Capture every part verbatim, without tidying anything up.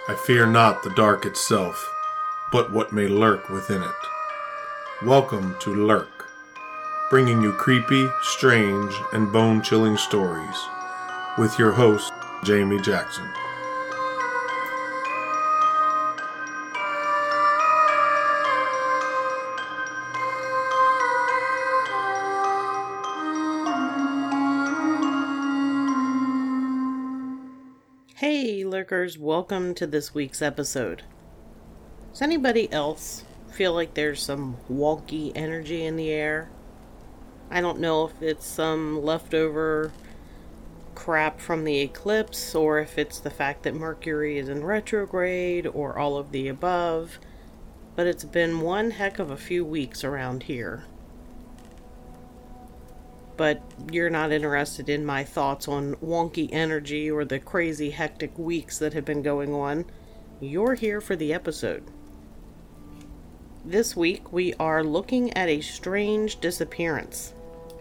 I fear not the dark itself, but what may lurk within it. Welcome to Lurk, bringing you creepy, strange, and bone-chilling stories, with your host, Jamie Jackson. Hey lurkers, welcome to this week's episode. Does anybody else feel like there's some wonky energy in the air? I don't know if it's some leftover crap from the eclipse, or if it's the fact that Mercury is in retrograde, or all of the above, but it's been one heck of a few weeks around here. But you're not interested in my thoughts on wonky energy or the crazy hectic weeks that have been going on. You're here for the episode. This week we are looking at a strange disappearance.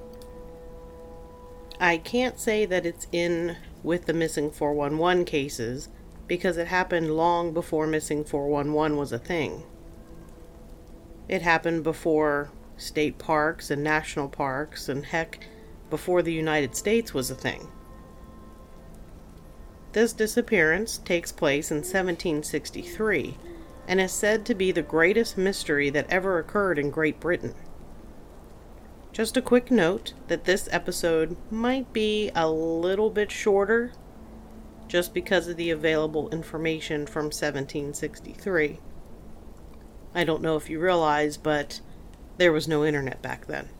I can't say that it's in with the missing four one one cases because it happened long before missing four one one was a thing. It happened before state parks and national parks, and heck, before the United States was a thing. This disappearance takes place in seventeen sixty-three and is said to be the greatest mystery that ever occurred in Great Britain. Just a quick note that this episode might be a little bit shorter just because of the available information from seventeen sixty-three. I don't know if you realize, but there was no internet back then.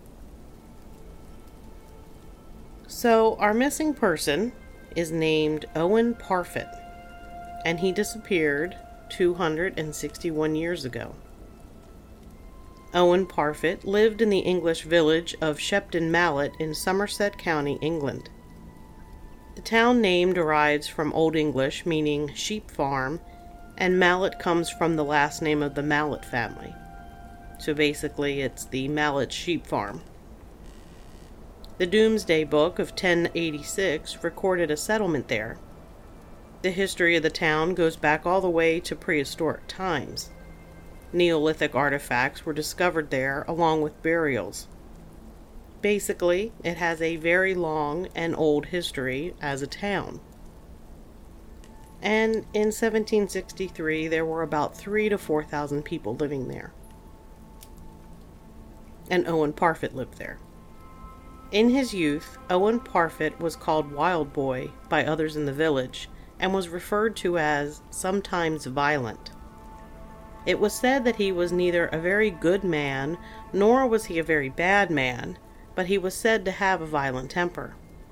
So, our missing person is named Owen Parfitt, and he disappeared two hundred sixty-one years ago. Owen Parfitt lived in the English village of Shepton Mallet in Somerset County, England. The town name derives from Old English meaning sheep farm, and Mallet comes from the last name of the Mallet family. So basically it's the Mallet sheep farm. The Domesday Book of ten eighty-six recorded a settlement there. The history of the town goes back all the way to prehistoric times. Neolithic artifacts were discovered there along with burials. Basically, it has a very long and old history as a town. And in seventeen sixty-three, there were about three to four thousand people living there. And Owen Parfitt lived there. In his youth, Owen Parfitt was called Wild Boy by others in the village, and was referred to as sometimes violent. It was said that he was neither a very good man, nor was he a very bad man, but he was said to have a violent temper.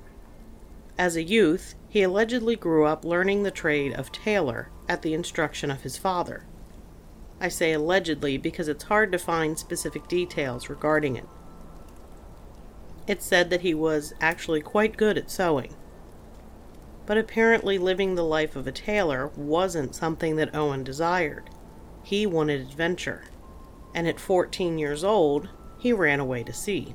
As a youth, he allegedly grew up learning the trade of tailor at the instruction of his father. I say allegedly because it's hard to find specific details regarding it. It's said that he was actually quite good at sewing. But apparently living the life of a tailor wasn't something that Owen desired. He wanted adventure, and at fourteen years old, he ran away to sea.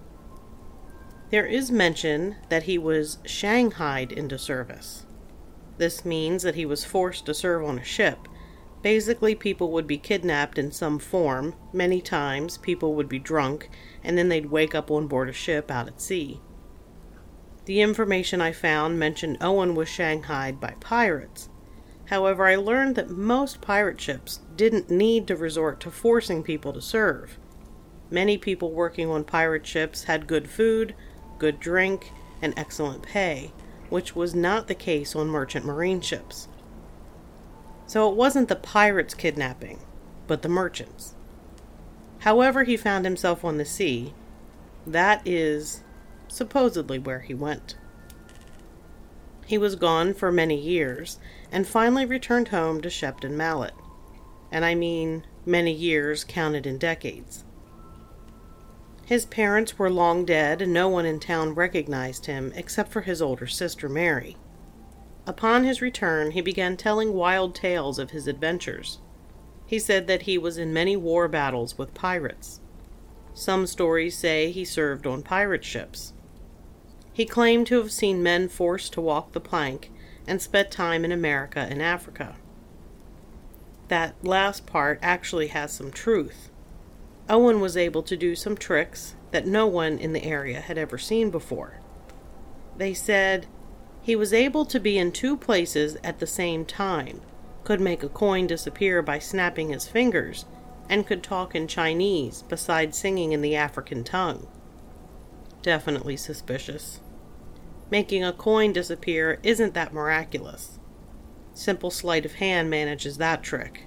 There is mention that he was shanghaied into service. This means that he was forced to serve on a ship. Basically, people would be kidnapped in some form. Many times, people would be drunk, and then they'd wake up on board a ship out at sea. The information I found mentioned Owen was shanghaied by pirates. However, I learned that most pirate ships didn't need to resort to forcing people to serve. Many people working on pirate ships had good food, good drink, and excellent pay, which was not the case on merchant marine ships. So it wasn't the pirates kidnapping, but the merchants. However he found himself on the sea, that is supposedly where he went. He was gone for many years, and finally returned home to Shepton Mallet. And I mean many years counted in decades. His parents were long dead, and no one in town recognized him except for his older sister Mary. Upon his return, he began telling wild tales of his adventures. He said that he was in many war battles with pirates. Some stories say he served on pirate ships. He claimed to have seen men forced to walk the plank and spent time in America and Africa. that last part actually has some truth. Owen was able to do some tricks that no one in the area had ever seen before. They said he was able to be in two places at the same time, could make a coin disappear by snapping his fingers, and could talk in Chinese besides singing in the African tongue. Definitely suspicious. Making a coin disappear isn't that miraculous. Simple sleight of hand manages that trick.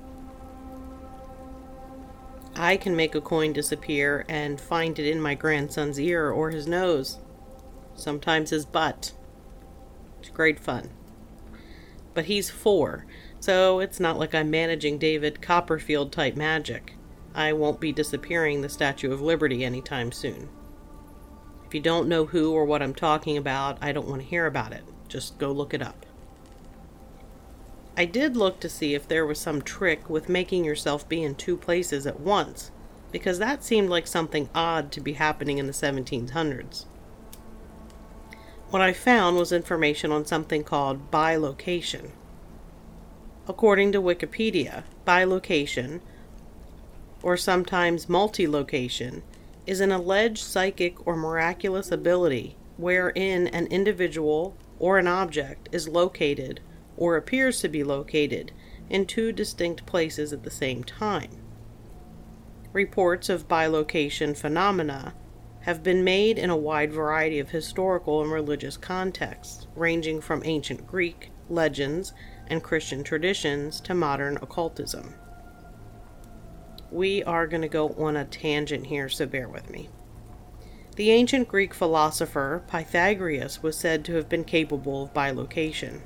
I can make a coin disappear and find it in my grandson's ear or his nose. Sometimes his butt. It's great fun. But he's four, so it's not like I'm managing David Copperfield type magic. I won't be disappearing the Statue of Liberty anytime soon. If you don't know who or what I'm talking about, I don't want to hear about it. Just go look it up. I did look to see if there was some trick with making yourself be in two places at once, because that seemed like something odd to be happening in the seventeen hundreds. What I found was information on something called bilocation. According to Wikipedia, bilocation, or sometimes multi-location, is an alleged psychic or miraculous ability wherein an individual or an object is located or appears to be located in two distinct places at the same time. Reports of bilocation phenomena have been made in a wide variety of historical and religious contexts, ranging from ancient Greek legends and Christian traditions to modern occultism. We are going to go on a tangent here, so bear with me. The ancient Greek philosopher Pythagoras was said to have been capable of bilocation.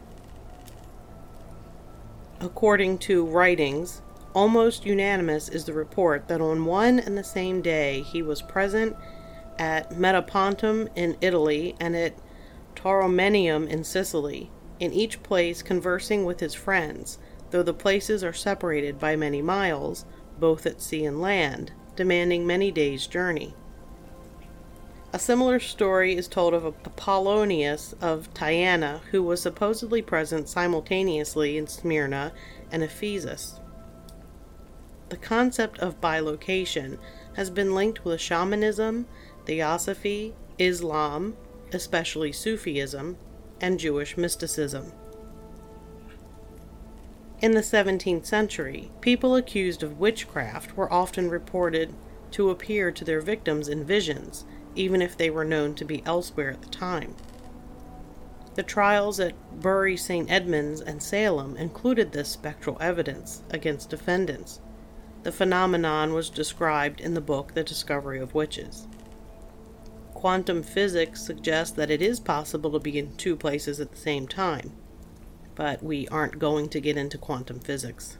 According to writings, almost unanimous is the report that on one and the same day he was present at Metapontum in Italy and at Tauromenium in Sicily, in each place conversing with his friends, though the places are separated by many miles, both at sea and land, demanding many days' journey. A similar story is told of Apollonius of Tyana, who was supposedly present simultaneously in Smyrna and Ephesus. The concept of bilocation has been linked with shamanism, theosophy, Islam, especially Sufism, and Jewish mysticism. In the seventeenth century, people accused of witchcraft were often reported to appear to their victims in visions, even if they were known to be elsewhere at the time. The trials at Bury Saint Edmunds and Salem included this spectral evidence against defendants. The phenomenon was described in the book The Discovery of Witches. Quantum physics suggests that it is possible to be in two places at the same time, but we aren't going to get into quantum physics.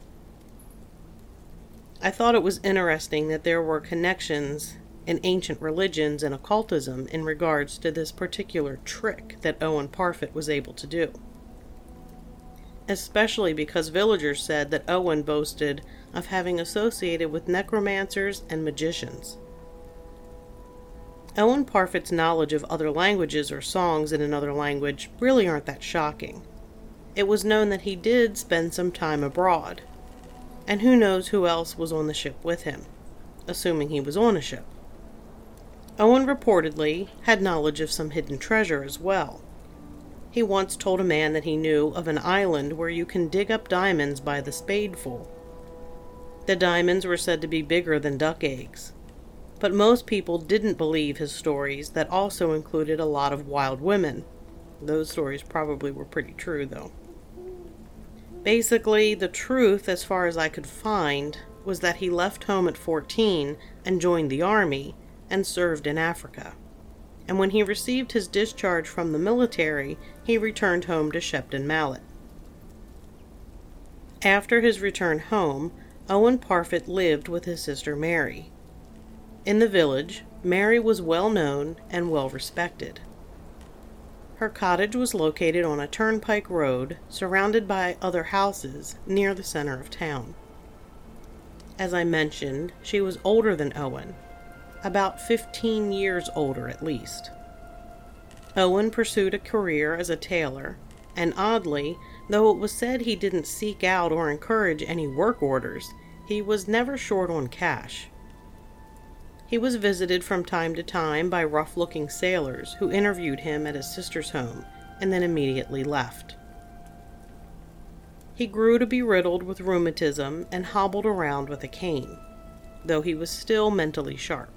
I thought it was interesting that there were connections in ancient religions and occultism in regards to this particular trick that Owen Parfitt was able to do. Especially because villagers said that Owen boasted of having associated with necromancers and magicians. Owen Parfitt's knowledge of other languages or songs in another language really aren't that shocking. It was known that he did spend some time abroad, and who knows who else was on the ship with him, assuming he was on a ship. Owen reportedly had knowledge of some hidden treasure as well. He once told a man that he knew of an island where you can dig up diamonds by the spadeful. The diamonds were said to be bigger than duck eggs, but most people didn't believe his stories that also included a lot of wild women. Those stories probably were pretty true, though. Basically, the truth, as far as I could find, was that he left home at fourteen and joined the army and served in Africa. And when he received his discharge from the military, he returned home to Shepton Mallet. After his return home, Owen Parfitt lived with his sister Mary. In the village, Mary was well known and well respected. Her cottage was located on a turnpike road, surrounded by other houses near the center of town. As I mentioned, she was older than Owen, about fifteen years older at least. Owen pursued a career as a tailor, and oddly, though it was said he didn't seek out or encourage any work orders, he was never short on cash. He was visited from time to time by rough-looking sailors who interviewed him at his sister's home and then immediately left. He grew to be riddled with rheumatism and hobbled around with a cane, though he was still mentally sharp.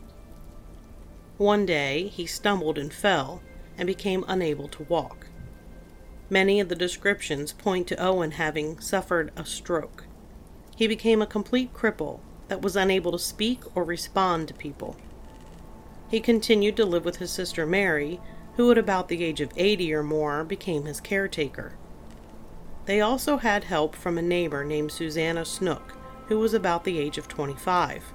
One day, he stumbled and fell and became unable to walk. Many of the descriptions point to Owen having suffered a stroke. He became a complete cripple that was unable to speak or respond to people. He continued to live with his sister Mary, who at about the age of eighty or more became his caretaker. They also had help from a neighbor named Susanna Snook, who was about the age of twenty-five.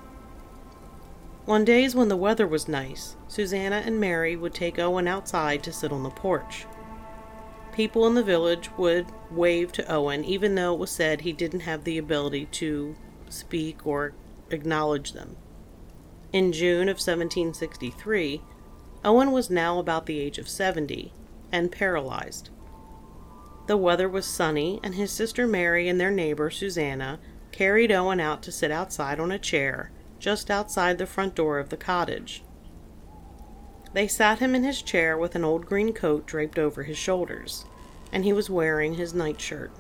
On days when the weather was nice, Susanna and Mary would take Owen outside to sit on the porch. People in the village would wave to Owen even though it was said he didn't have the ability to speak or acknowledge them. In June of seventeen sixty-three, Owen was now about the age of seventy and paralyzed. The weather was sunny, and his sister Mary and their neighbor Susanna carried Owen out to sit outside on a chair just outside the front door of the cottage. They sat him in his chair with an old green coat draped over his shoulders, and he was wearing his nightshirt.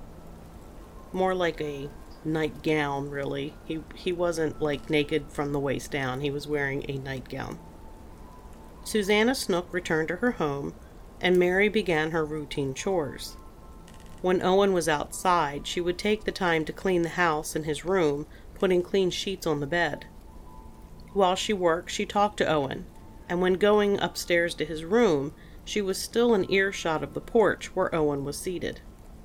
More like a nightgown, really. He, he wasn't, like, naked from the waist down. He was wearing a nightgown. Susanna Snook returned to her home, and Mary began her routine chores. When Owen was outside, she would take the time to clean the house and his room, putting clean sheets on the bed. While she worked, she talked to Owen, and when going upstairs to his room, she was still in earshot of the porch where Owen was seated.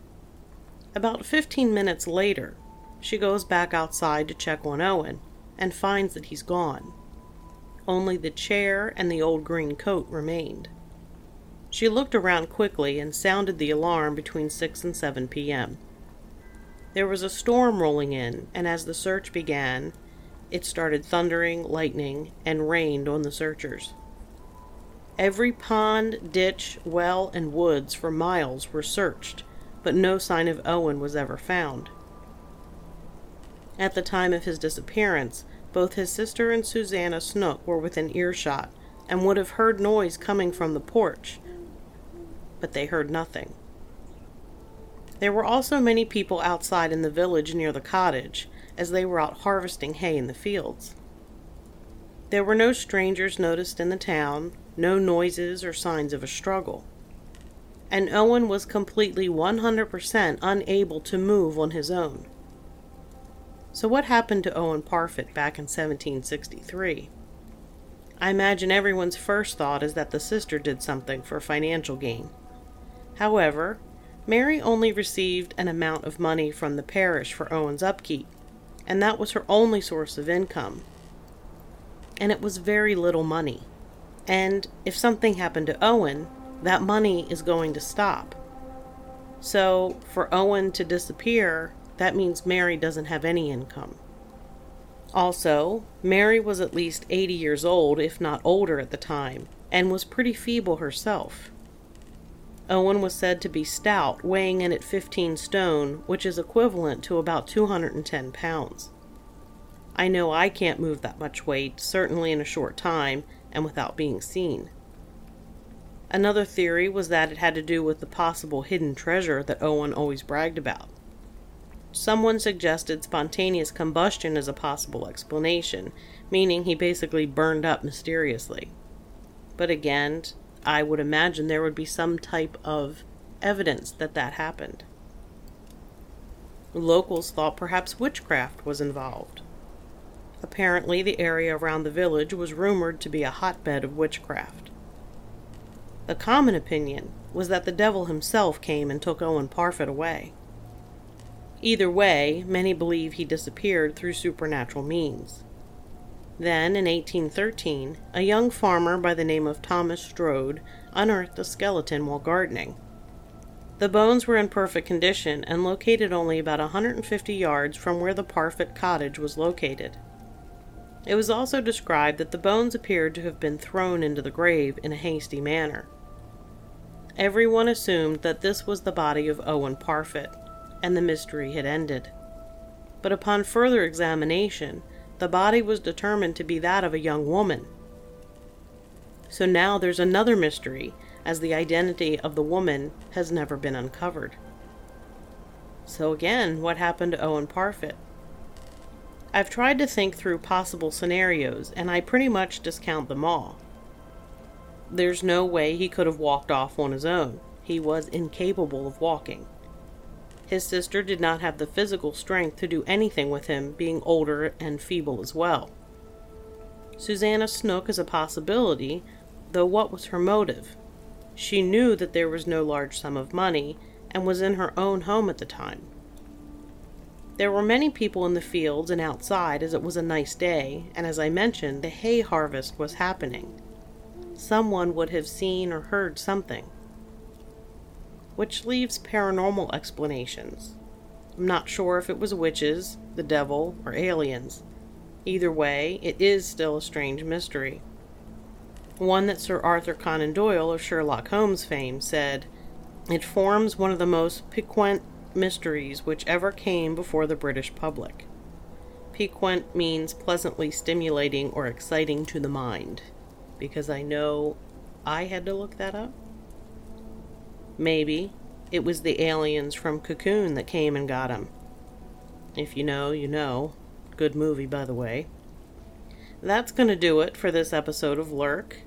About fifteen minutes later, she goes back outside to check on Owen, and finds that he's gone. Only the chair and the old green coat remained. She looked around quickly and sounded the alarm between six and seven p.m. There was a storm rolling in, and as the search began, it started thundering, lightning, and rained on the searchers. Every pond, ditch, well, and woods for miles were searched, but no sign of Owen was ever found. At the time of his disappearance, both his sister and Susanna Snook were within earshot and would have heard noise coming from the porch, but they heard nothing. There were also many people outside in the village near the cottage, as they were out harvesting hay in the fields. There were no strangers noticed in the town, no noises or signs of a struggle. And Owen was completely one hundred percent unable to move on his own. So what happened to Owen Parfitt back in seventeen sixty-three? I imagine everyone's first thought is that the sister did something for financial gain. However, Mary only received an amount of money from the parish for Owen's upkeep, and that was her only source of income. And it was very little money. And if something happened to Owen, that money is going to stop. So, for Owen to disappear, that means Mary doesn't have any income. Also, Mary was at least eighty years old, if not older at the time, and was pretty feeble herself. Owen was said to be stout, weighing in at fifteen stone, which is equivalent to about two hundred ten pounds. I know I can't move that much weight, certainly in a short time, and without being seen. Another theory was that it had to do with the possible hidden treasure that Owen always bragged about. Someone suggested spontaneous combustion as a possible explanation, meaning he basically burned up mysteriously. But again, I would imagine there would be some type of evidence that that happened. Locals thought perhaps witchcraft was involved. Apparently, the area around the village was rumored to be a hotbed of witchcraft. The common opinion was that the devil himself came and took Owen Parfitt away. Either way, many believe he disappeared through supernatural means. Then, in eighteen thirteen, a young farmer by the name of Thomas Strode unearthed a skeleton while gardening. The bones were in perfect condition and located only about one hundred fifty yards from where the Parfitt cottage was located. It was also described that the bones appeared to have been thrown into the grave in a hasty manner. Everyone assumed that this was the body of Owen Parfitt, and the mystery had ended. But upon further examination, the body was determined to be that of a young woman. So now there's another mystery, as the identity of the woman has never been uncovered. So again, what happened to Owen Parfitt? I've tried to think through possible scenarios, and I pretty much discount them all. There's no way he could have walked off on his own. He was incapable of walking. His sister did not have the physical strength to do anything with him, being older and feeble as well. Susanna Snook is a possibility, though what was her motive? She knew that there was no large sum of money, and was in her own home at the time. There were many people in the fields and outside, as it was a nice day, and as I mentioned, the hay harvest was happening. Someone would have seen or heard something. Which leaves paranormal explanations. I'm not sure if it was witches, the devil, or aliens. Either way, it is still a strange mystery. One that Sir Arthur Conan Doyle of Sherlock Holmes fame said, "It forms one of the most piquant mysteries which ever came before the British public." Piquant means pleasantly stimulating or exciting to the mind, because I know I had to look that up. Maybe it was the aliens from Cocoon that came and got him. If you know, you know. Good movie, by the way. That's going to do it for this episode of Lurk.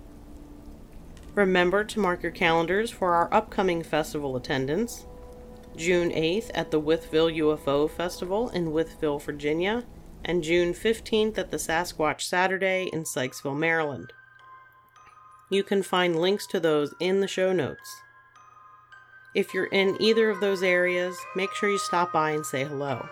Remember to mark your calendars for our upcoming festival attendance. June eighth at the Wytheville U F O Festival in Wytheville, Virginia, and June fifteenth at the Sasquatch Saturday in Sykesville, Maryland. You can find links to those in the show notes. If you're in either of those areas, make sure you stop by and say hello.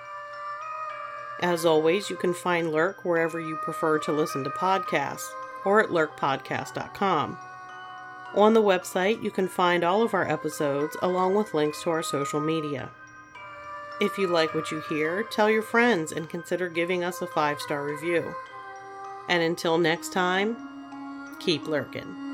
As always, you can find Lurk wherever you prefer to listen to podcasts, or at lurk podcast dot com. On the website, you can find all of our episodes, along with links to our social media. If you like what you hear, tell your friends and consider giving us a five-star review. And until next time, keep lurking.